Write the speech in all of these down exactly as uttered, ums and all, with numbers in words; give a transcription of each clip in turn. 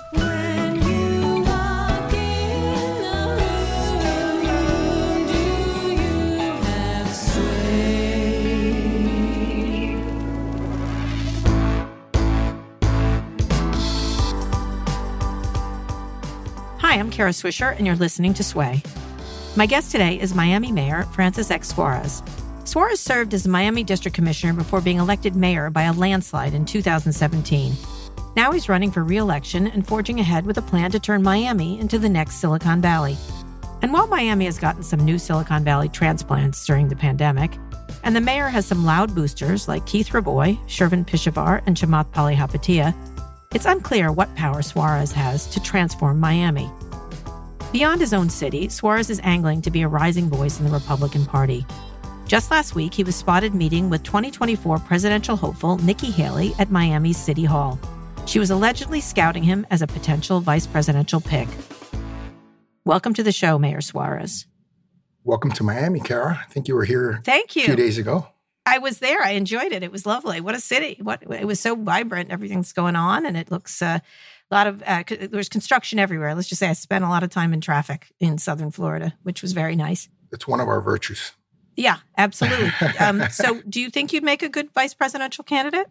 When you walk in the room, do you have sway? Hi, I'm Kara Swisher, and you're listening to Sway. My guest today is Miami Mayor Francis X. Suarez. Suarez served as Miami District Commissioner before being elected mayor by a landslide in two thousand seventeen. Now he's running for re-election and forging ahead with a plan to turn Miami into the next Silicon Valley. And while Miami has gotten some new Silicon Valley transplants during the pandemic, and the mayor has some loud boosters like Keith Raboy, Shervin Pishavar, and Chamath Palihapitiya, it's unclear what power Suarez has to transform Miami. Beyond his own city, Suarez is angling to be a rising voice in the Republican Party. Just last week, he was spotted meeting with twenty twenty-four presidential hopeful Nikki Haley at Miami's City Hall. She was allegedly scouting him as a potential vice presidential pick. Welcome to the show, Mayor Suarez. Welcome to Miami, Kara. I think you were here Thank you. a few days ago. I was there. I enjoyed it. It was lovely. What a city. What It was so vibrant. Everything's going on, and it looks uh, a lot of, uh, there's construction everywhere. Let's just say I spent a lot of time in traffic in southern Florida, which was very nice. It's one of our virtues. Yeah, absolutely. um, so do you think you'd make a good vice presidential candidate?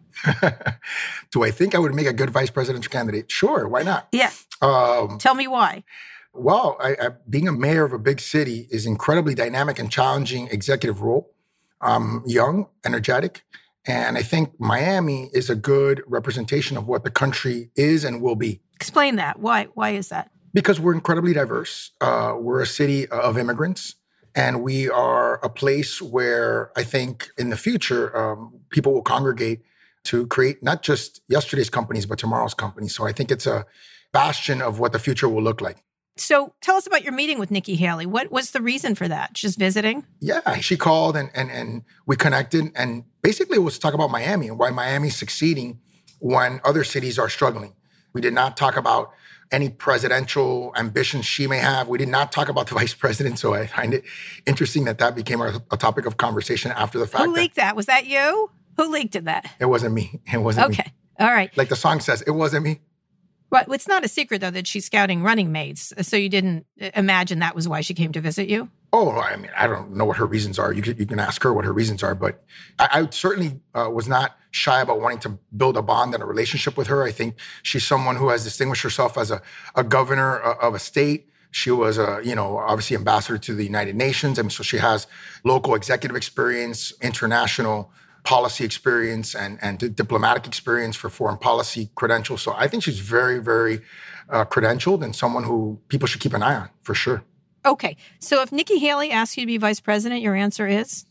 Do I think I would make a good vice presidential candidate? Sure, why not? Yeah. Um, Tell me why. well, I, I, being a mayor of a big city is incredibly dynamic and challenging executive role. I'm young, energetic, and I think Miami is a good representation of what the country is and will be. Explain that. Why? Why is that? Because we're incredibly diverse. Uh, we're a city of immigrants. And we are a place where I think in the future, um, people will congregate to create not just yesterday's companies, but tomorrow's companies. So I think it's a bastion of what the future will look like. So tell us about your meeting with Nikki Haley. What was the reason for that? Just visiting? Yeah, she called and and and we connected. And basically it was to talk about Miami and why Miami's succeeding when other cities are struggling. We did not talk about any presidential ambitions she may have. We did not talk about the vice president, so I find it interesting that that became a, a topic of conversation after the fact. Who leaked that, that? Was that you? Who leaked that? It wasn't me. It wasn't okay. me. All right. Like the song says, it wasn't me. Well, it's not a secret, though, that she's scouting running mates. So you didn't imagine that was why she came to visit you? Oh, I mean, I don't know what her reasons are. You can, you can ask her what her reasons are. But I, I certainly uh, was not shy about wanting to build a bond and a relationship with her. I think she's someone who has distinguished herself as a, a governor of a state. She was, a, you know, obviously ambassador to the United Nations. I mean, so she has local executive experience, international policy experience, and, and d- diplomatic experience for foreign policy credentials. So I think she's very, very uh, credentialed and someone who people should keep an eye on, for sure. Okay. So if Nikki Haley asks you to be vice president, your answer is?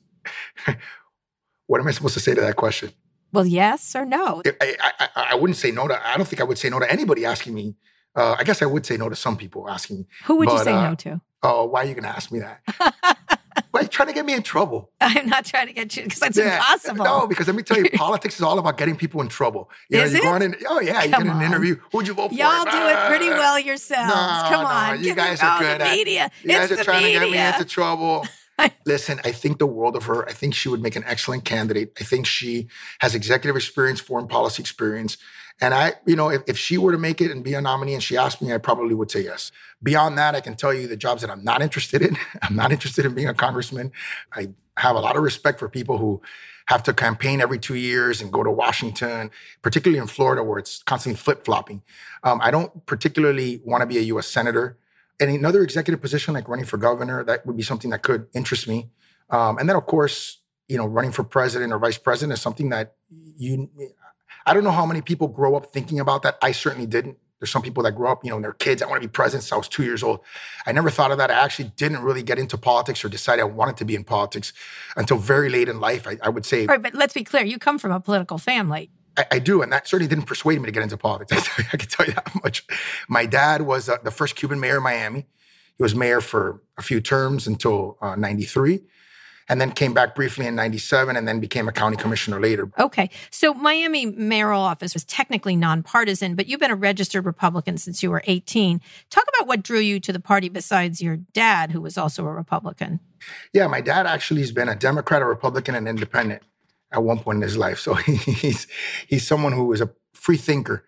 What am I supposed to say to that question? Well, yes or no? I, I, I wouldn't say no to, I don't think I would say no to anybody asking me. Uh, I guess I would say no to some people asking me. Who would but, you say uh, no to? Oh, why are you going to ask me that? Why are you trying to get me in trouble? I'm not trying to get you, because that's Yeah. impossible. No, because let me tell you, politics is all about getting people in trouble. You Is know, you it? go on in, oh yeah, you Come get in an on. interview. Who'd you vote for? Y'all do it pretty Ah. well yourselves. No, Come no, on. you Give guys it are all good the at- media. You guys it's are the trying media. to get me into trouble. Listen, I think the world of her. I think she would make an excellent candidate. I think she has executive experience, foreign policy experience. And I, you know, if, if she were to make it and be a nominee and she asked me, I probably would say yes. Beyond that, I can tell you the jobs that I'm not interested in. I'm not interested in being a congressman. I have a lot of respect for people who have to campaign every two years and go to Washington, particularly in Florida where it's constantly flip-flopping. Um, I don't particularly want to be a U S senator. And another executive position like running for governor, that would be something that could interest me. Um, and then, of course, you know, running for president or vice president is something that you, I don't know how many people grow up thinking about that. I certainly didn't. There's some people that grow up, you know, and they're kids. I want to be president since I was two years old. I never thought of that. I actually didn't really get into politics or decide I wanted to be in politics until very late in life. I, I would say. All right, but let's be clear. You come from a political family. I, I do, and that certainly didn't persuade me to get into politics. I can tell you that much. My dad was uh, the first Cuban mayor of Miami. He was mayor for a few terms until uh, ninety-three, and then came back briefly in ninety-seven, and then became a county commissioner later. Okay, so Miami mayoral office was technically nonpartisan, but you've been a registered Republican since you were eighteen. Talk about what drew you to the party besides your dad, who was also a Republican. Yeah, my dad actually has been a Democrat, a Republican, and independent at one point in his life. So he's he's someone who is a free thinker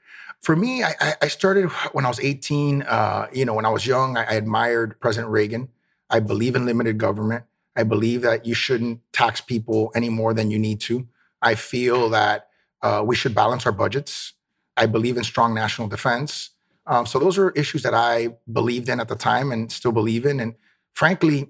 For me, I, I I started when I was eighteen. Uh, you know, when I was young, I, I admired President Reagan. I believe in limited government. I believe that you shouldn't tax people any more than you need to. I feel that uh, we should balance our budgets. I believe in strong national defense. Um, so those are issues that I believed in at the time and still believe in. And frankly,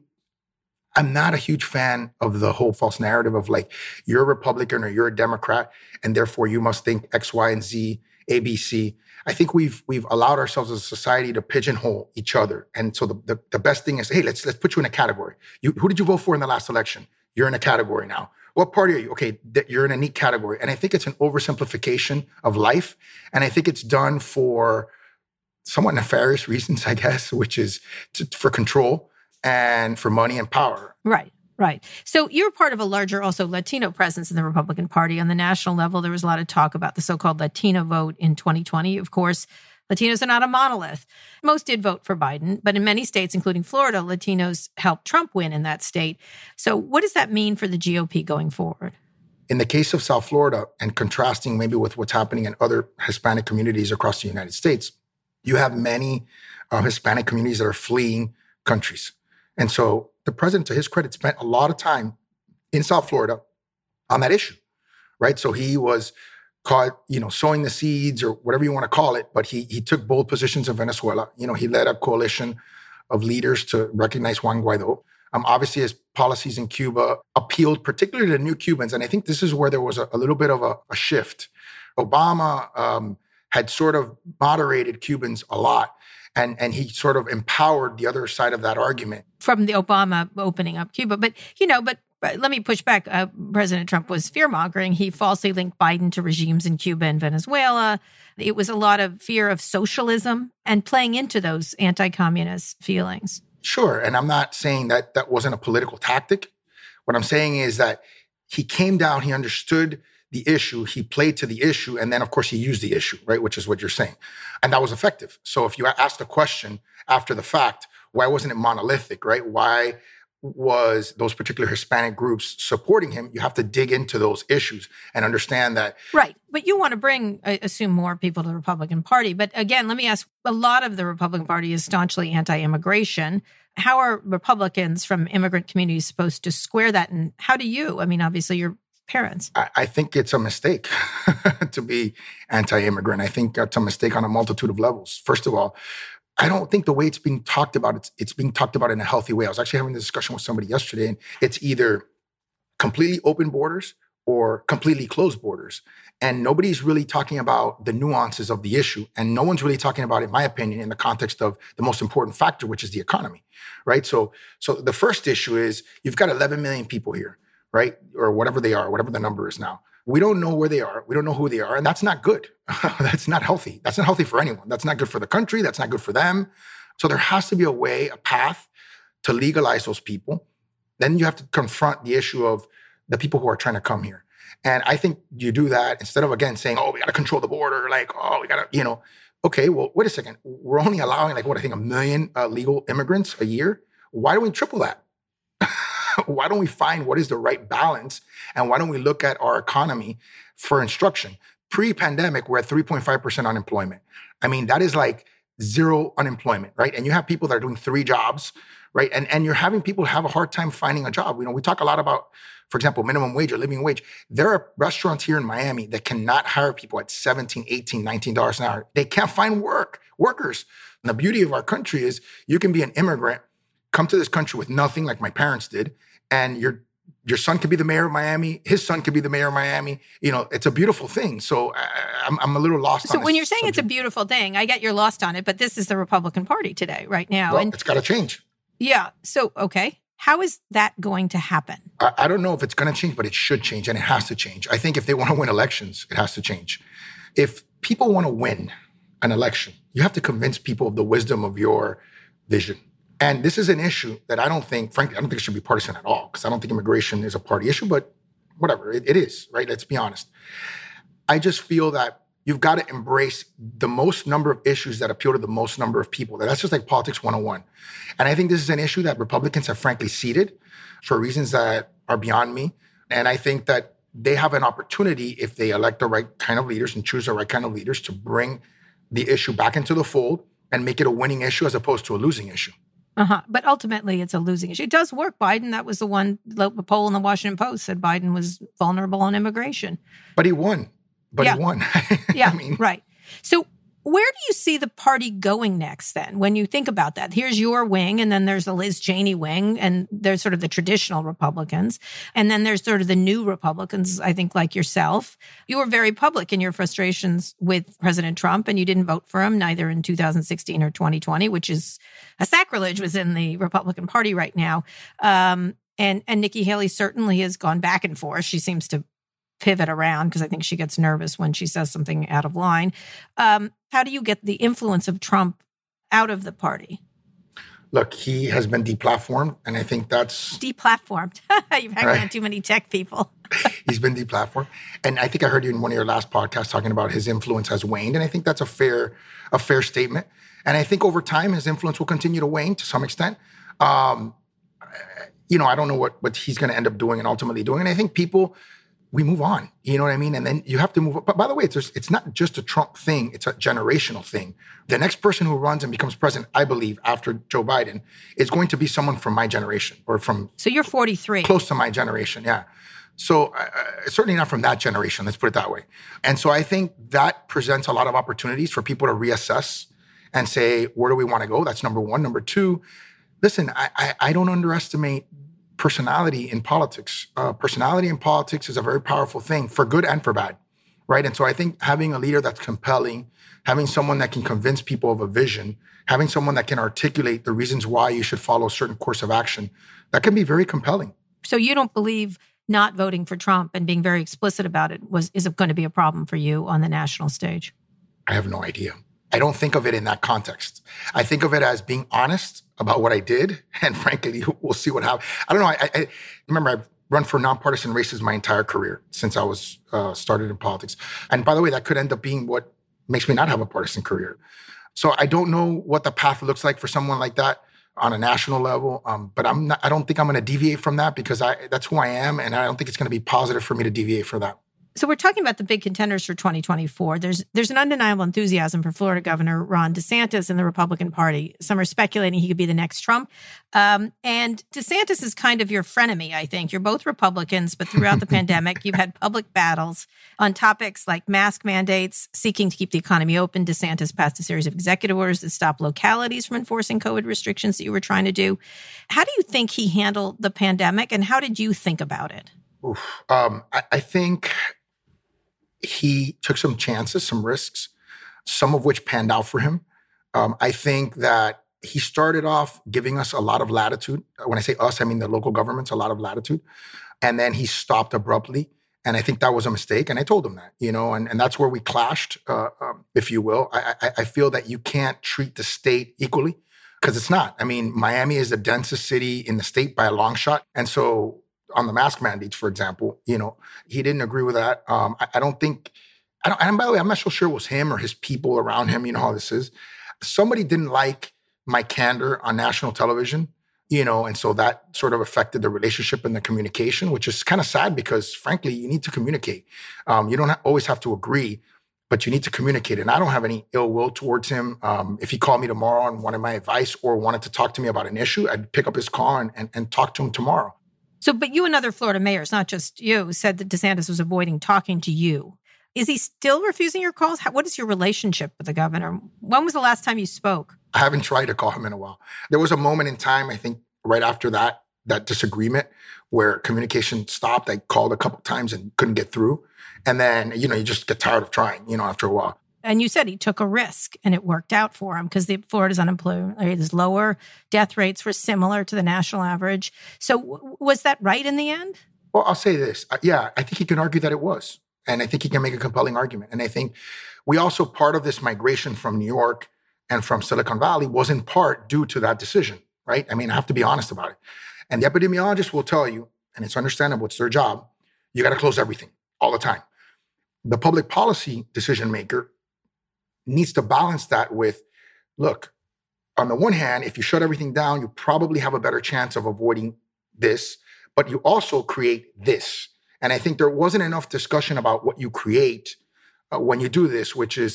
I'm not a huge fan of the whole false narrative of like, you're a Republican or you're a Democrat, and therefore you must think X, Y, and Z, A, B, C. I think we've we've allowed ourselves as a society to pigeonhole each other. And so the, the, the best thing is, hey, let's let's put you in a category. You, who did you vote for in the last election? You're in a category now. What party are you? Okay, th- you're in a neat category. And I think it's an oversimplification of life. And I think it's done for somewhat nefarious reasons, I guess, which is to, for control and for money and power. Right, right. So you're part of a larger also Latino presence in the Republican Party. On the national level, there was a lot of talk about the so-called Latino vote in twenty twenty. Of course, Latinos are not a monolith. Most did vote for Biden, but in many states, including Florida, Latinos helped Trump win in that state. So what does that mean for the G O P going forward? In the case of South Florida, and contrasting maybe with what's happening in other Hispanic communities across the United States, you have many uh, Hispanic communities that are fleeing countries. And so the president, to his credit, spent a lot of time in South Florida on that issue, right? So he was caught, you know, sowing the seeds or whatever you want to call it, but he he took bold positions in Venezuela. You know, he led a coalition of leaders to recognize Juan Guaido. Um, obviously, his policies in Cuba appealed particularly to new Cubans. And I think this is where there was a, a little bit of a, a shift. Obama um, had sort of moderated Cubans a lot. And, and he sort of empowered the other side of that argument. From the Obama opening up Cuba. But, you know, but, but let me push back. Uh, President Trump was fear-mongering. He falsely linked Biden to regimes in Cuba and Venezuela. It was a lot of fear of socialism and playing into those anti-communist feelings. Sure. And I'm not saying that that wasn't a political tactic. What I'm saying is that he came down, he understood the issue, he played to the issue, and then, of course, he used the issue, right, which is what you're saying. And that was effective. So if you ask the question after the fact, why wasn't it monolithic, right? Why was those particular Hispanic groups supporting him? You have to dig into those issues and understand that. Right. But you want to bring, I assume, more people to the Republican Party. But again, let me ask, a lot of the Republican Party is staunchly anti-immigration. How are Republicans from immigrant communities supposed to square that? And how do you? I mean, obviously, you're parents. I, I think it's a mistake to be anti-immigrant. I think it's a mistake on a multitude of levels. First of all, I don't think the way it's being talked about, it's, it's being talked about in a healthy way. I was actually having this discussion with somebody yesterday, and it's either completely open borders or completely closed borders. And nobody's really talking about the nuances of the issue. And no one's really talking about it, in my opinion, in the context of the most important factor, which is the economy, right? So, so the first issue is you've got eleven million people here, right? Or whatever they are, whatever the number is now. We don't know where they are. We don't know who they are. And that's not good. That's not healthy. That's not healthy for anyone. That's not good for the country. That's not good for them. So there has to be a way, a path to legalize those people. Then you have to confront the issue of the people who are trying to come here. And I think you do that instead of, again, saying, oh, we got to control the border. Like, oh, we got to, you know, okay, well, wait a second. We're only allowing like, what, I think a million uh, legal immigrants a year. Why don't we triple that? Why don't we find what is the right balance? And why don't we look at our economy for instruction? Pre-pandemic, we're at three point five percent unemployment. I mean, that is like zero unemployment, right? And you have people that are doing three jobs, right? And, and you're having people have a hard time finding a job. You know, we talk a lot about, for example, minimum wage or living wage. There are restaurants here in Miami that cannot hire people at seventeen, eighteen, nineteen dollars an hour. They can't find work, workers. And the beauty of our country is you can be an immigrant, come to this country with nothing like my parents did, and your your son could be the mayor of Miami. His son could be the mayor of Miami. You know, it's a beautiful thing. So I, I'm, I'm a little lost so on when this you're saying subject. It's a beautiful thing, I get you're lost on it, but this is the Republican Party today, right now. Well, and it's got to change. yeah. So, okay. How is that going to happen? I, I don't know if it's going to change, but it should change, and it has to change. I think if they want to win elections, it has to change. If people want to win an election, you have to convince people of the wisdom of your vision. And this is an issue that I don't think, frankly, I don't think it should be partisan at all, because I don't think immigration is a party issue, but whatever, it, it is, right? Let's be honest. I just feel that you've got to embrace the most number of issues that appeal to the most number of people. That's just like politics one oh one. And I think this is an issue that Republicans have frankly ceded for reasons that are beyond me. And I think that they have an opportunity, if they elect the right kind of leaders and choose the right kind of leaders, to bring the issue back into the fold and make it a winning issue as opposed to a losing issue. Uh-huh. But ultimately, it's a losing issue. It does work. Biden, that was the one, the poll in the Washington Post said Biden was vulnerable on immigration. But he won. But Yeah. he won. Yeah, I mean, right. So where do you see the party going next then, when you think about that? Here's your wing, and then there's the Liz Cheney wing, and there's sort of the traditional Republicans. And then there's sort of the new Republicans, I think, like yourself. You were very public in your frustrations with President Trump, and you didn't vote for him, neither in two thousand sixteen or twenty twenty, which is a sacrilege within the Republican Party right now. Um, and, and Nikki Haley certainly has gone back and forth. She seems to pivot around because I think she gets nervous when she says something out of line. Um, how do you get the influence of Trump out of the party? Look, he has been deplatformed, and I think that's... Deplatformed. You've hanged Right. around too many tech people. He's been deplatformed. And I think I heard you in one of your last podcasts talking about his influence has waned. And I think that's a fair, a fair statement. And I think over time, his influence will continue to wane to some extent. Um, you know, I don't know what, what he's going to end up doing and ultimately doing. And I think people, we move on. You know what I mean? And then you have to move on. But by the way, it's, it's not just a Trump thing. It's a generational thing. The next person who runs and becomes president, I believe, after Joe Biden, is going to be someone from my generation or from So you're forty-three. close to my generation, yeah. So uh, certainly not from that generation, let's put it that way. And so I think that presents a lot of opportunities for people to reassess and say, where do we want to go? That's number one. Number two, listen, I, I, I don't underestimate personality in politics. Uh, personality in politics is a very powerful thing for good and for bad, right? And so I think having a leader that's compelling, having someone that can convince people of a vision, having someone that can articulate the reasons why you should follow a certain course of action, that can be very compelling. So you don't believe not voting for Trump and being very explicit about it was is going to be a problem for you on the national stage? I have no idea. I don't think of it in that context. I think of it as being honest about what I did, and frankly, we'll see what happens. I don't know. I, I remember I've run for nonpartisan races my entire career since I was uh, started in politics. And by the way, that could end up being what makes me not have a partisan career. So I don't know what the path looks like for someone like that on a national level. Um, but I'm not, I don't think I'm going to deviate from that because I, that's who I am. And I don't think it's going to be positive for me to deviate from that. So we're talking about the big contenders for twenty twenty-four. There's there's an undeniable enthusiasm for Florida Governor Ron DeSantis in the Republican Party. Some are speculating he could be the next Trump. Um, and DeSantis is kind of your frenemy, I think. You're both Republicans, but throughout the pandemic, you've had public battles on topics like mask mandates, seeking to keep the economy open. DeSantis passed a series of executive orders that stop localities from enforcing COVID restrictions that you were trying to do. How do you think he handled the pandemic, and how did you think about it? Oof. Um, I, I think he took some chances, some risks, some of which panned out for him. Um, I think that he started off giving us a lot of latitude. When I say us, I mean the local governments, a lot of latitude. And then he stopped abruptly. And I think that was a mistake. And I told him that, you know, and, and that's where we clashed, uh, um, if you will. I, I, I feel that you can't treat the state equally because it's not. I mean, Miami is the densest city in the state by a long shot. And so on the mask mandates, for example, you know, he didn't agree with that. Um, I, I don't think, I don't, and by the way, I'm not so sure it was him or his people around him. You know how this is. Somebody didn't like my candor on national television, you know, and so that sort of affected the relationship and the communication, which is kind of sad because frankly, you need to communicate. Um, you don't ha- always have to agree, but you need to communicate. And I don't have any ill will towards him. Um, if he called me tomorrow and wanted my advice or wanted to talk to me about an issue, I'd pick up his call and, and, and talk to him tomorrow. So, but you and other Florida mayors, not just you, said that DeSantis was avoiding talking to you. Is he still refusing your calls? How, what is your relationship with the governor? When was the last time you spoke? I haven't tried to call him in a while. There was a moment in time, I think, right after that, that disagreement where communication stopped. I called a couple times and couldn't get through. And then, you know, you just get tired of trying, you know, after a while. And you said he took a risk and it worked out for him because Florida's unemployment rate is lower. Death rates were similar to the national average. So w- was that right in the end? Well, I'll say this. Uh, yeah, I think he can argue that it was. And I think he can make a compelling argument. And I think we also, part of this migration from New York and from Silicon Valley was in part due to that decision, right? I mean, I have to be honest about it. And the epidemiologist will tell you, and it's understandable, it's their job, you got to close everything all the time. The public policy decision maker needs to balance that with, look, on the one hand, if you shut everything down, you probably have a better chance of avoiding this, but you also create this. And I think there wasn't enough discussion about what you create uh, when you do this, which is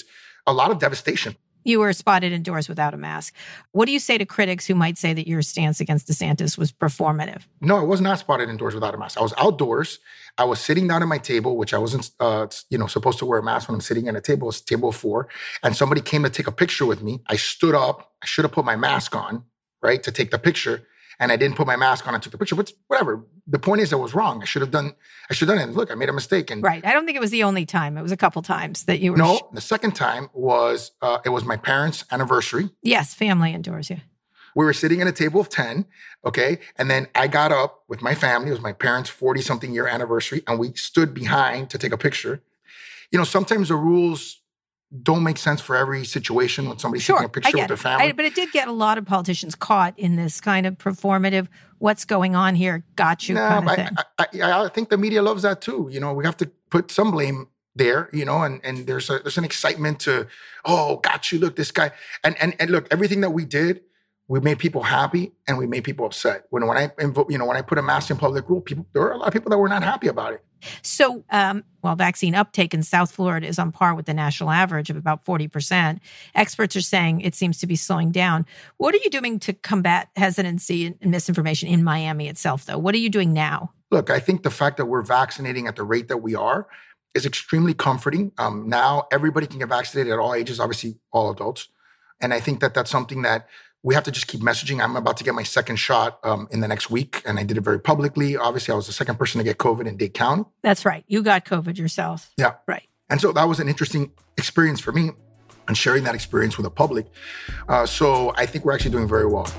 a lot of devastation. You were spotted indoors without a mask. What do you say to critics who might say that your stance against DeSantis was performative? No, I was not spotted indoors without a mask. I was outdoors. I was sitting down at my table, which I wasn't, uh, you know, supposed to wear a mask when I'm sitting at a table. It's table of four. And somebody came to take a picture with me. I stood up. I should have put my mask on, right, to take the picture. And I didn't put my mask on and took the picture. But whatever. The point is, I was wrong. I should have done. I should have done it. And look, I made a mistake. And Right. I don't think it was the only time. It was a couple times that you were. no, sh- the second time was uh, it was my parents' anniversary. yes, family indoors. Yeah. We were sitting at a table of ten, okay? And then I got up with my family. It was my parents' forty-something year anniversary, and we stood behind to take a picture. You know, sometimes the rules don't make sense for every situation when somebody's Sure, taking a picture I get with their it. family. I, but it did get a lot of politicians caught in this kind of performative, what's going on here, got you no, kind of I, thing. I, I, I think the media loves that too. You know, we have to put some blame there, you know, and, and there's a, there's an excitement to, oh, got you, look, this guy. And, and, and look, everything that we did, we made people happy and we made people upset. When when I invo- you know when I put a mask in public rule, people there were a lot of people that were not happy about it. So um, while vaccine uptake in South Florida is on par with the national average of about forty percent, experts are saying it seems to be slowing down. What are you doing to combat hesitancy and misinformation in Miami itself, though? What are you doing now? Look, I think the fact that we're vaccinating at the rate that we are is extremely comforting. Um, now everybody can get vaccinated at all ages, obviously all adults. And I think that that's something that we have to just keep messaging. I'm about to get my second shot um, in the next week, and I did it very publicly. Obviously, I was the second person to get COVID in Dade County. That's right. You got COVID yourself. Yeah. Right. And so that was an interesting experience for me and sharing that experience with the public. Uh, so I think we're actually doing very well.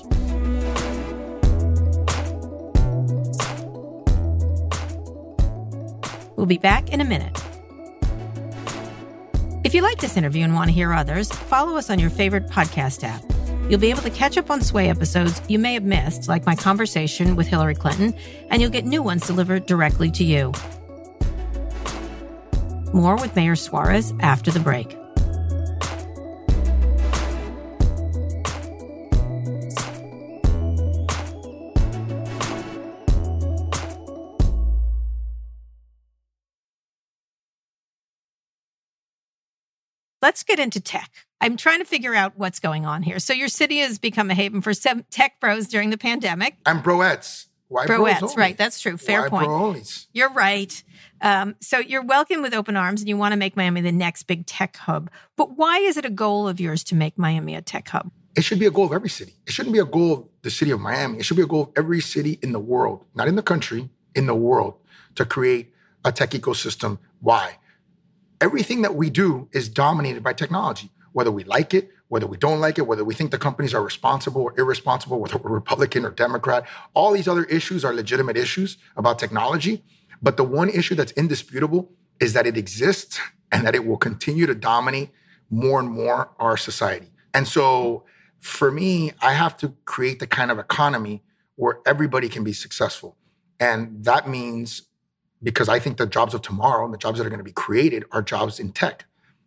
We'll be back in a minute. If you like this interview and want to hear others, follow us on your favorite podcast app. You'll be able to catch up on Sway episodes you may have missed, like my conversation with Hillary Clinton, and you'll get new ones delivered directly to you. More with Mayor Suarez after the break. Let's get into tech. I'm trying to figure out what's going on here. So your city has become a haven for some tech bros during the pandemic. I'm broettes. Why bros Broettes, only? right. That's true. Fair Why point. bro-onlys? You're right. Um, so you're welcome with open arms and you want to make Miami the next big tech hub. But why is it a goal of yours to make Miami a tech hub? It should be a goal of every city. It shouldn't be a goal of the city of Miami. It should be a goal of every city in the world, not in the country, in the world, to create a tech ecosystem. Why? Everything that we do is dominated by technology, whether we like it, whether we don't like it, whether we think the companies are responsible or irresponsible, whether we're Republican or Democrat. All these other issues are legitimate issues about technology. But the one issue that's indisputable is that it exists and that it will continue to dominate more and more our society. And so for me, I have to create the kind of economy where everybody can be successful. And that means, because I think the jobs of tomorrow and the jobs that are going to be created are jobs in tech.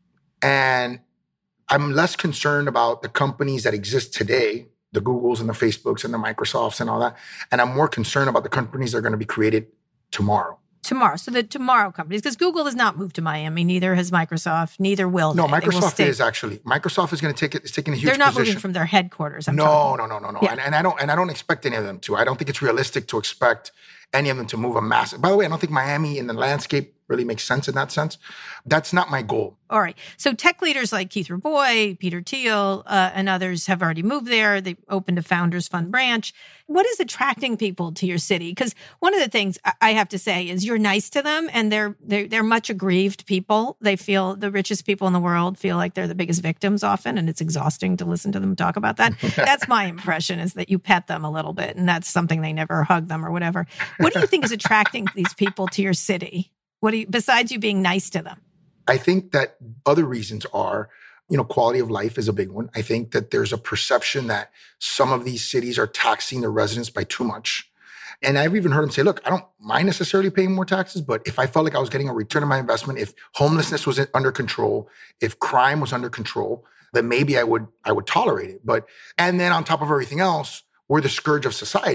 And I'm less concerned about the companies that exist today, the Googles and the Facebooks and the Microsofts and all that. And I'm more concerned about the companies that are going to be created tomorrow. Tomorrow. So the tomorrow companies, because Google has not moved to Miami, neither has Microsoft, neither will No, they. They will Microsoft stay- is actually. Microsoft is going to take it, is taking a huge They're not position. moving from their headquarters. I'm No, talking. no, no, no, no. Yeah. And, and I don't and I don't expect any of them to. I don't think it's realistic to expect any of them to move a massive. By the way, I don't think Miami in the landscape really makes sense in that sense. That's not my goal. All right. So tech leaders like Keith Raboy, Peter Thiel, uh, and others have already moved there. They opened a Founders Fund branch. What is attracting people to your city? Because one of the things I- I have to say is you're nice to them, and they're, they're they're much aggrieved people. They feel the richest people in the world feel like they're the biggest victims often, and it's exhausting to listen to them talk about that. That's my impression, is that you pet them a little bit, and that's something they never hug them or whatever. What do you think is attracting these people to your city? What do you, besides you being nice to them? I think that other reasons are, you know, quality of life is a big one. I think that there's a perception that some of these cities are taxing their residents by too much. And I've even heard them say, look, I don't mind necessarily paying more taxes, but if I felt like I was getting a return on my investment, if homelessness was under control, if crime was under control, then maybe I would I would tolerate it. But and then on top of everything else, we're the scourge of society.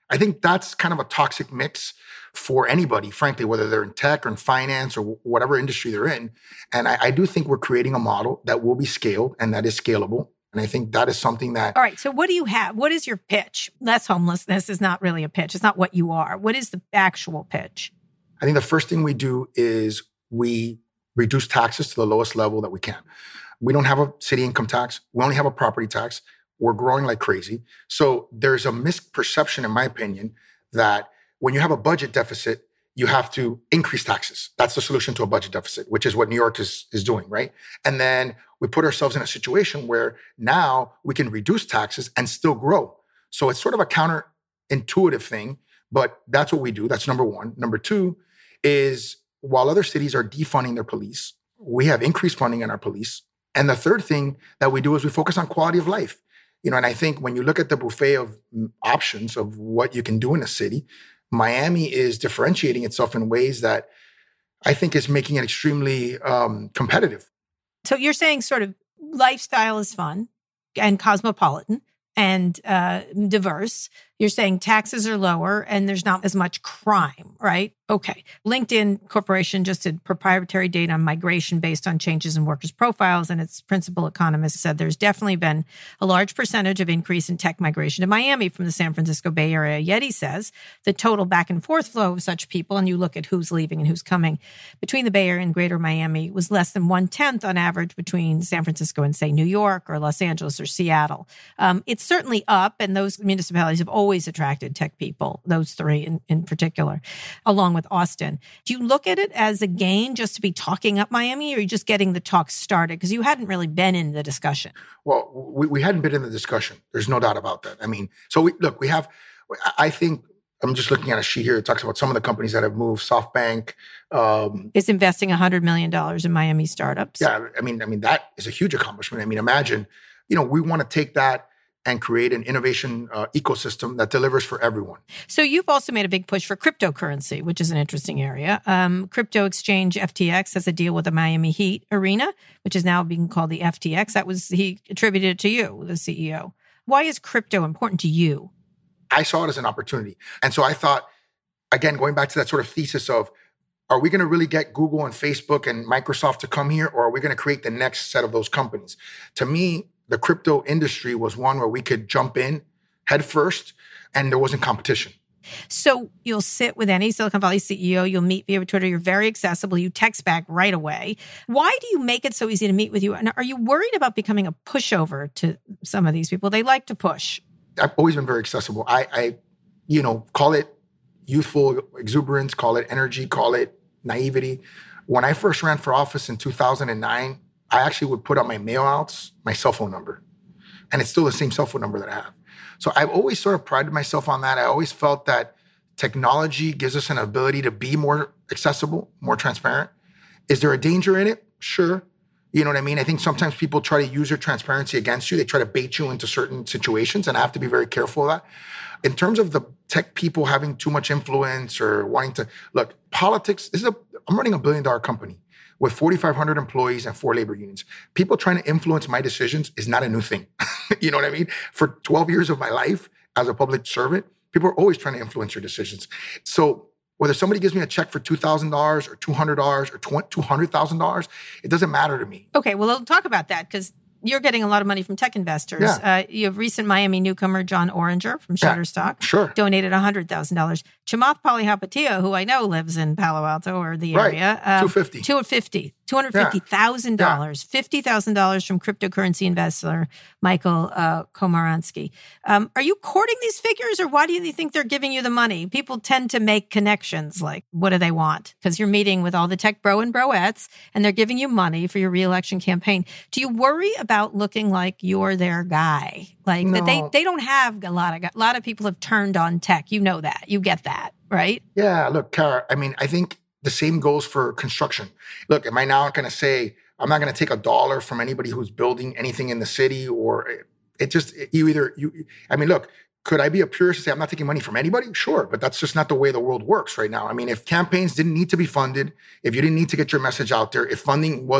I think that's kind of a toxic mix for anybody, frankly, whether they're in tech or in finance or whatever industry they're in. And I, I do think we're creating a model that will be scaled and that is scalable. And I think that is something that... All right. So what do you have? What is your pitch? Less homelessness is not really a pitch. It's not what you are. What is the actual pitch? I think the first thing we do is we reduce taxes to the lowest level that we can. We don't have a city income tax. We only have a property tax. We're growing like crazy. So there's a misperception, in my opinion, that when you have a budget deficit, you have to increase taxes. That's the solution to a budget deficit, which is what New York is, is doing, right? And then we put ourselves in a situation where now we can reduce taxes and still grow. So it's sort of a counterintuitive thing, but that's what we do. That's number one. Number two is while other cities are defunding their police, we have increased funding in our police. And the third thing that we do is we focus on quality of life. You know, and I think when you look at the buffet of options of what you can do in a city, Miami is differentiating itself in ways that I think is making it extremely um, competitive. So you're saying sort of lifestyle is fun and cosmopolitan and uh, diverse. You're saying taxes are lower and there's not as much crime, right? Okay. LinkedIn Corporation just did proprietary data on migration based on changes in workers' profiles, and its principal economist said there's definitely been a large percentage of increase in tech migration to Miami from the San Francisco Bay Area. Yet, he says, the total back and forth flow of such people, and you look at who's leaving and who's coming, between the Bay Area and Greater Miami was less than one-tenth on average between San Francisco and, say, New York or Los Angeles or Seattle. Um, it's certainly up, and those municipalities have always attracted tech people, those three in, in particular, along with Austin. Do you look at it as a gain just to be talking up Miami, or are you just getting the talk started? Because you hadn't really been in the discussion. Well, we, we hadn't been in the discussion. There's no doubt about that. I mean, so we, look, we have, I think, I'm just looking at a sheet here. It talks about some of the companies that have moved. SoftBank um, is investing one hundred million dollars in Miami startups. Yeah, I mean, I mean that is a huge accomplishment. I mean, imagine, you know, we want to take that and create an innovation uh, ecosystem that delivers for everyone. So you've also made a big push for cryptocurrency, which is an interesting area. Um, crypto exchange F T X has a deal with the Miami Heat Arena, which is now being called the F T X. That was, he attributed it to you, the C E O. Why is crypto important to you? I saw it as an opportunity. And so I thought, again, going back to that sort of thesis of, are we going to really get Google and Facebook and Microsoft to come here, or are we going to create the next set of those companies? To me, the crypto industry was one where we could jump in head first and there wasn't competition. So you'll sit with any Silicon Valley C E O, you'll meet via Twitter, you're very accessible, you text back right away. Why do you make it so easy to meet with you? And are you worried about becoming a pushover to some of these people? They like to push. I've always been very accessible. I, I you know, call it youthful exuberance, call it energy, call it naivety. When I first ran for office in two thousand nine, I actually would put on my mail outs my cell phone number. And it's still the same cell phone number that I have. So I've always sort of prided myself on that. I always felt that technology gives us an ability to be more accessible, more transparent. Is there a danger in it? Sure. You know what I mean? I think sometimes people try to use their transparency against you. They try to bait you into certain situations, and I have to be very careful of that. In terms of the tech people having too much influence or wanting to, look, politics, this is a, I'm running a billion dollar company with forty-five hundred employees and four labor unions. People trying to influence my decisions is not a new thing. You know what I mean? For twelve years of my life as a public servant, people are always trying to influence your decisions. So whether somebody gives me a check for two thousand dollars or two hundred dollars or two hundred thousand dollars, it doesn't matter to me. Okay, well, let's talk about that because you're getting a lot of money from tech investors. Yeah. Uh, you have recent Miami newcomer John Oringer from Shutterstock. Yeah, sure. Donated one hundred thousand dollars. Chamath Palihapitiya, who I know lives in Palo Alto or the right. area. Um, two hundred fifty two hundred fifty two hundred fifty thousand dollars. Yeah. fifty thousand dollars from cryptocurrency investor Michael uh, Komaransky. Um, are you courting these figures, or why do you think they're giving you the money? People tend to make connections. Like, what do they want? Because you're meeting with all the tech bro and broettes, and they're giving you money for your reelection campaign. Do you worry about looking like you're their guy? Like no. that they they don't have a lot of a lot of people have turned on tech. You know that. You get that, right? Yeah. Look, Kara. I mean, I think the same goes for construction. Look, am I now going to say I'm not going to take a dollar from anybody who's building anything in the city, or it, it just you either you. I mean, look. Could I be a purist and say I'm not taking money from anybody? Sure, but that's just not the way the world works right now. I mean, if campaigns didn't need to be funded, if you didn't need to get your message out there, if funding wasn't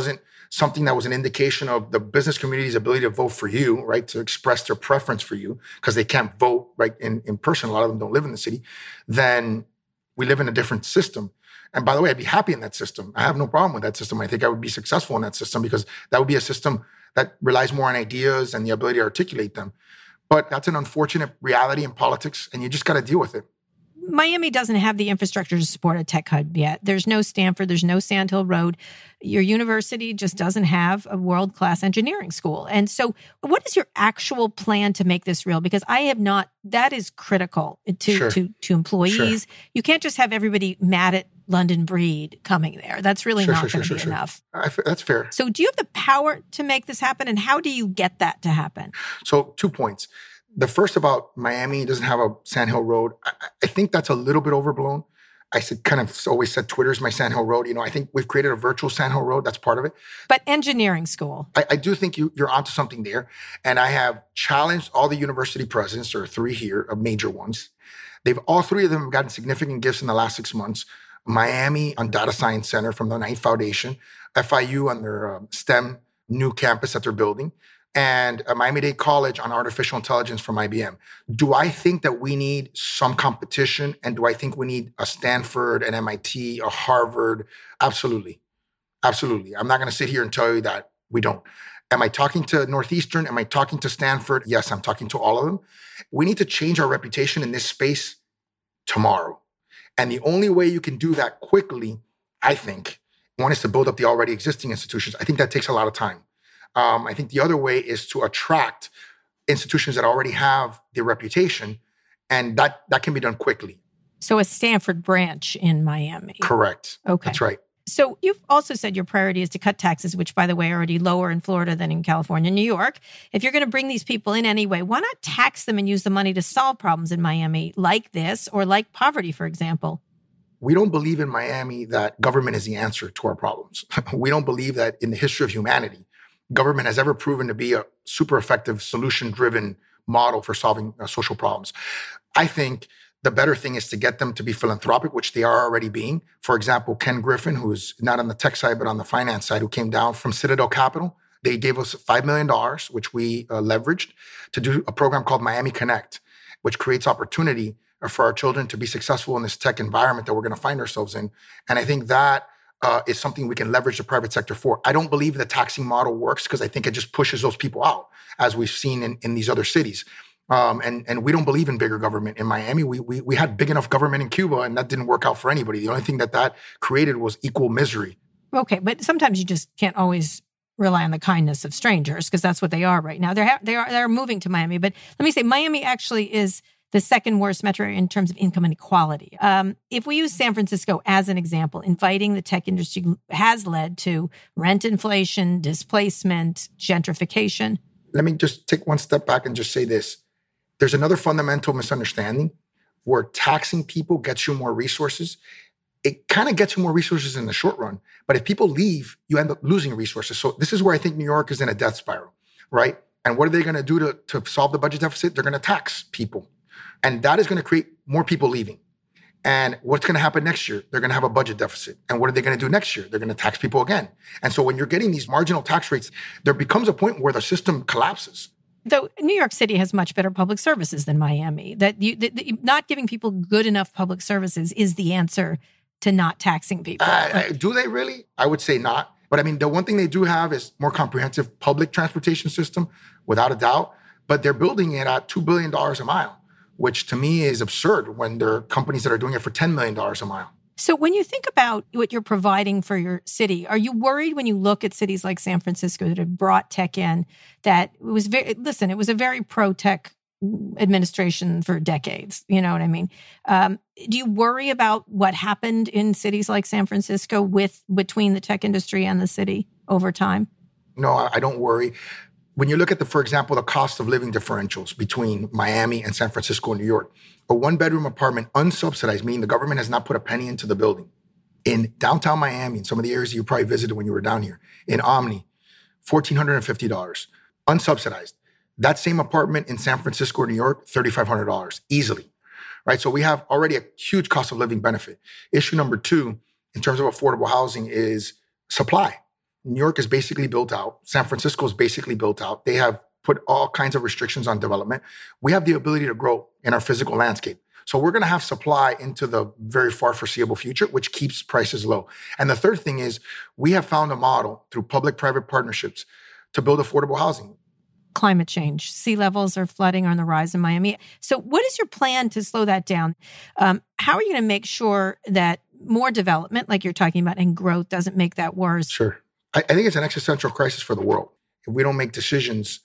something that was an indication of the business community's ability to vote for you, right? To express their preference for you because they can't vote right in, in person. A lot of them don't live in the city. Then we live in a different system. And by the way, I'd be happy in that system. I have no problem with that system. I think I would be successful in that system because that would be a system that relies more on ideas and the ability to articulate them. But that's an unfortunate reality in politics, and you just got to deal with it. Miami doesn't have the infrastructure to support a tech hub yet. There's no Stanford. There's no Sand Hill Road. Your university just doesn't have a world-class engineering school. And so what is your actual plan to make this real? Because I have not, that is critical to, Sure. to, to employees. Sure. You can't just have everybody mad at London Breed coming there. That's really Sure, not sure, going to sure, be sure, sure. enough. I f- that's fair. So do you have the power to make this happen? And how do you get that to happen? So two points. The first about Miami doesn't have a Sand Hill Road. I, I think that's a little bit overblown. I said, kind of always said Twitter's my Sand Hill Road. You know, I think we've created a virtual Sand Hill Road. That's part of it. But engineering school. I, I do think you, you're onto something there. And I have challenged all the university presidents, there are three here, of major ones. They've all three of them have gotten significant gifts in the last six months. Miami on Data Science Center from the Knight Foundation, F I U on their um, STEM new campus that they're building, and uh, Miami-Dade College on artificial intelligence from I B M. Do I think that we need some competition? And do I think we need a Stanford, an M I T, a Harvard? Absolutely. Absolutely. I'm not going to sit here and tell you that we don't. Am I talking to Northeastern? Am I talking to Stanford? Yes, I'm talking to all of them. We need to change our reputation in this space tomorrow. And the only way you can do that quickly, I think, one is to build up the already existing institutions. I think that takes a lot of time. Um, I think the other way is to attract institutions that already have their reputation, and that, that can be done quickly. So a Stanford branch in Miami. Correct. Okay. That's right. So you've also said your priority is to cut taxes, which, by the way, are already lower in Florida than in California and New York. If you're going to bring these people in anyway, why not tax them and use the money to solve problems in Miami like this or like poverty, for example? We don't believe in Miami that government is the answer to our problems. We don't believe that in the history of humanity, government has ever proven to be a super effective, solution-driven model for solving uh, social problems. I think the better thing is to get them to be philanthropic, which they are already being. For example, Ken Griffin, who's not on the tech side, but on the finance side, who came down from Citadel Capital. They gave us five million dollars, which we uh, leveraged to do a program called Miami Connect, which creates opportunity for our children to be successful in this tech environment that we're going to find ourselves in. And I think that uh, is something we can leverage the private sector for. I don't believe the taxing model works because I think it just pushes those people out, as we've seen in, in these other cities. Um, and, and we don't believe in bigger government in Miami. We, we, we had big enough government in Cuba, and that didn't work out for anybody. The only thing that that created was equal misery. Okay, but sometimes you just can't always rely on the kindness of strangers because that's what they are right now. They're ha- they are they're moving to Miami, but let me say Miami actually is the second worst metro in terms of income inequality. Um, if we use San Francisco as an example, inviting the tech industry has led to rent inflation, displacement, gentrification. Let me just take one step back and just say this. There's another fundamental misunderstanding where taxing people gets you more resources. It kind of gets you more resources in the short run. But if people leave, you end up losing resources. So this is where I think New York is in a death spiral, right? And what are they going to do to, to solve the budget deficit? They're going to tax people. And that is going to create more people leaving. And what's going to happen next year? They're going to have a budget deficit. And what are they going to do next year? They're going to tax people again. And so when you're getting these marginal tax rates, there becomes a point where the system collapses. Though New York City has much better public services than Miami, that you that, that not giving people good enough public services is the answer to not taxing people. Uh, like, do they really? I would say not. But I mean, the one thing they do have is more comprehensive public transportation system, without a doubt. But they're building it at two billion dollars a mile, which to me is absurd when there are companies that are doing it for ten million dollars a mile. So when you think about what you're providing for your city, are you worried when you look at cities like San Francisco that have brought tech in, that it was very, listen, it was a very pro-tech administration for decades. You know what I mean? Um, do you worry about what happened in cities like San Francisco with between the tech industry and the city over time? No, I don't worry. When you look at the, for example, the cost of living differentials between Miami and San Francisco and New York, a one-bedroom apartment unsubsidized, meaning the government has not put a penny into the building, in downtown Miami, in some of the areas you probably visited when you were down here, in Omni, one thousand four hundred fifty dollars, unsubsidized. That same apartment in San Francisco or New York, three thousand five hundred dollars, easily, right? So we have already a huge cost of living benefit. Issue number two, in terms of affordable housing, is supply, New York is basically built out. San Francisco is basically built out. They have put all kinds of restrictions on development. We have the ability to grow in our physical landscape. So we're going to have supply into the very far foreseeable future, which keeps prices low. And the third thing is we have found a model through public-private partnerships to build affordable housing. Climate change, sea levels are flooding on the rise in Miami. So what is your plan to slow that down? Um, how are you going to make sure that more development, like you're talking about, and growth doesn't make that worse? Sure. I, I think it's an existential crisis for the world. If we don't make decisions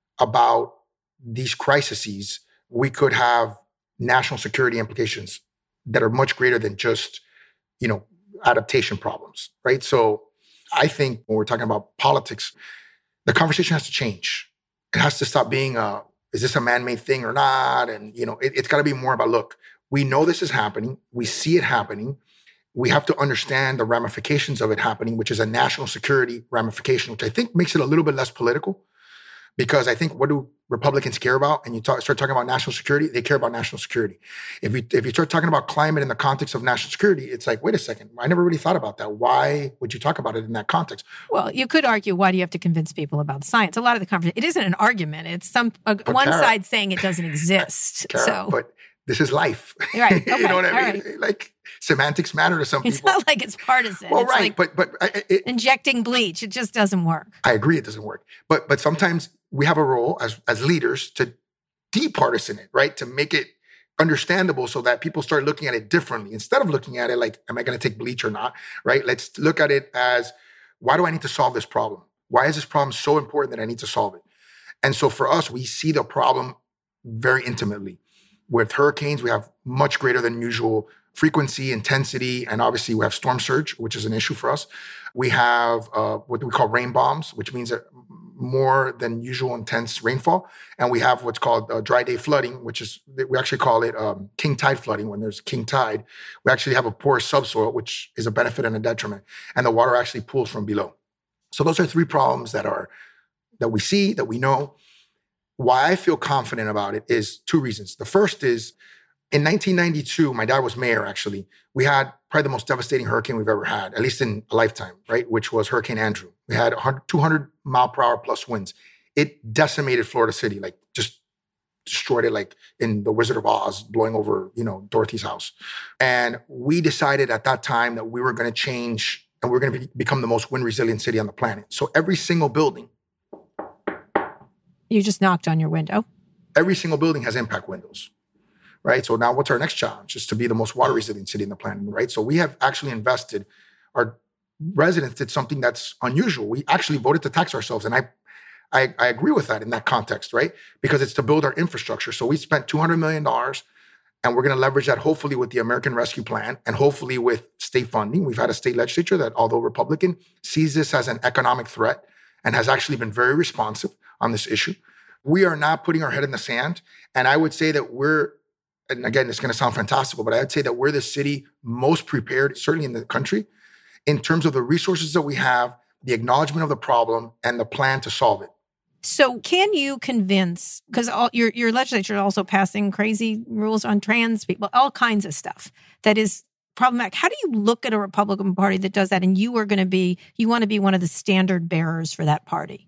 about these crises, we could have national security implications that are much greater than just, you know, adaptation problems, right? So I think when we're talking about politics, the conversation has to change. It has to stop being a, is this a man-made thing or not? And, you know, it, it's got to be more about, look, we know this is happening. We see it happening. We have to understand the ramifications of it happening, which is a national security ramification, which I think makes it a little bit less political. Because I think what do Republicans care about? And you talk, start talking about national security, they care about national security. If you if you start talking about climate in the context of national security, it's like, wait a second, I never really thought about that. Why would you talk about it in that context? Well, you could argue, why do you have to convince people about science? A lot of the conversation, it isn't an argument. It's some uh, one Kara, side saying it doesn't exist. Kara, so, but this is life. Right. Okay. You know what I All mean? right. Like semantics matter to some It's people. not like it's partisan. Well, it's right, like but but I, it, injecting bleach. It just doesn't work. I agree it doesn't work. But but sometimes we have a role as as leaders to departisan it, right? To make it understandable so that people start looking at it differently. Instead of looking at it like, am I going to take bleach or not, right? Let's look at it as, why do I need to solve this problem? Why is this problem so important that I need to solve it? And so for us, we see the problem very intimately. With hurricanes, we have much greater than usual frequency, intensity, and obviously we have storm surge, which is an issue for us. We have uh, what we call rain bombs, which means that more than usual intense rainfall. And we have what's called uh, dry day flooding, which is, we actually call it um, king tide flooding. When there's king tide, we actually have a porous subsoil, which is a benefit and a detriment. And the water actually pools from below. So those are three problems that are, that we see, that we know. Why I feel confident about it is two reasons. The first is, in nineteen ninety-two, my dad was mayor, actually. We had probably the most devastating hurricane we've ever had, at least in a lifetime, right? Which was Hurricane Andrew. We had two hundred mile per hour plus winds. It decimated Florida City, like just destroyed it, like in The Wizard of Oz, blowing over, you know, Dorothy's house. And we decided at that time that we were going to change and we we're going to be, become the most wind resilient city on the planet. So every single building. You just knocked on your window. Every single building has impact windows. Right. So now what's our next challenge? Is to be the most water resilient city in the planet. Right. So we have actually invested, our residents did something that's unusual. We actually voted to tax ourselves. And I, I, I agree with that in that context, right? Because it's to build our infrastructure. So we spent two hundred million dollars and we're going to leverage that hopefully with the American Rescue Plan and hopefully with state funding. We've had a state legislature that, although Republican, sees this as an economic threat and has actually been very responsive on this issue. We are not putting our head in the sand. And I would say that we're, and again, it's going to sound fantastical, but I'd say that we're the city most prepared, certainly in the country, in terms of the resources that we have, the acknowledgement of the problem, and the plan to solve it. So can you convince, because your your legislature is also passing crazy rules on trans people, all kinds of stuff that is problematic. How do you look at a Republican Party that does that and you are going to be, you want to be one of the standard bearers for that party?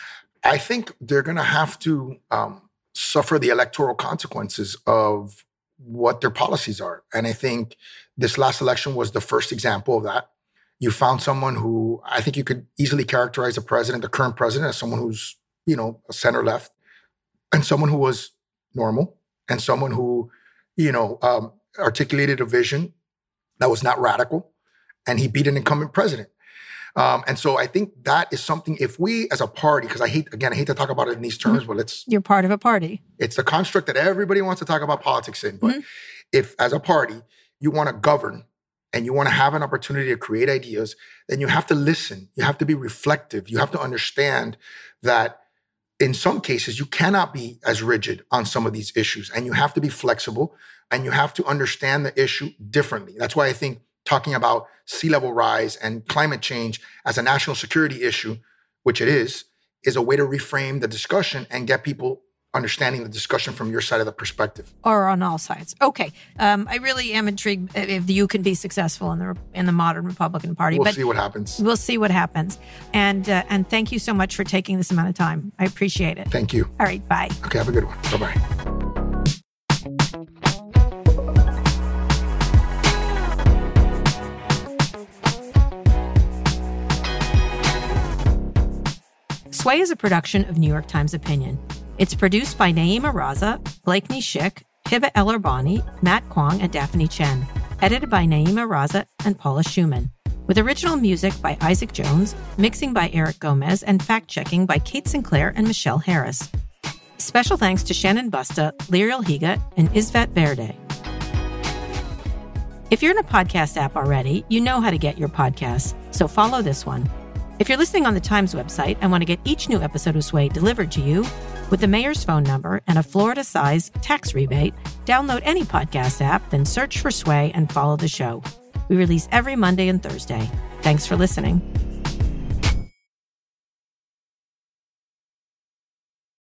I think they're going to have to um, suffer the electoral consequences of what their policies are. And I think this last election was the first example of that. You found someone who I think you could easily characterize the president, the current president, as someone who's, you know, a center left, and someone who was normal, and someone who, you know, um, articulated a vision that was not radical, and he beat an incumbent president. Um, and so I think that is something, if we as a party, because I hate, again, I hate to talk about it in these terms, mm-hmm. but it's... You're part of a party. It's the construct that everybody wants to talk about politics in. But Mm-hmm. if as a party, you want to govern and you want to have an opportunity to create ideas, then you have to listen. You have to be reflective. You have to understand that in some cases, you cannot be as rigid on some of these issues, and you have to be flexible, and you have to understand the issue differently. That's why I think talking about sea level rise and climate change as a national security issue, which it is, is a way to reframe the discussion and get people understanding the discussion from your side of the perspective. Or on all sides. Okay. Um, I really am intrigued if you can be successful in the in the modern Republican Party. We'll but see what happens. We'll see what happens. And uh, and thank you so much for taking this amount of time. I appreciate it. Thank you. All right. Bye. Okay, have a good one. Bye-bye. Sway is a production of New York Times Opinion. It's produced by Naima Raza, Blakeney Schick, Hiba El-Arbani, Matt Kwong, and Daphne Chen. Edited by Naima Raza and Paula Schumann. With original music by Isaac Jones, mixing by Eric Gomez, and fact-checking by Kate Sinclair and Michelle Harris. Special thanks to Shannon Busta, Liriel Higa, and Isvet Verde. If you're in a podcast app already, you know how to get your podcasts, so follow this one. If you're listening on the Times website and want to get each new episode of Sway delivered to you with the mayor's phone number and a Florida-size tax rebate, download any podcast app, then search for Sway and follow the show. We release every Monday and Thursday. Thanks for listening.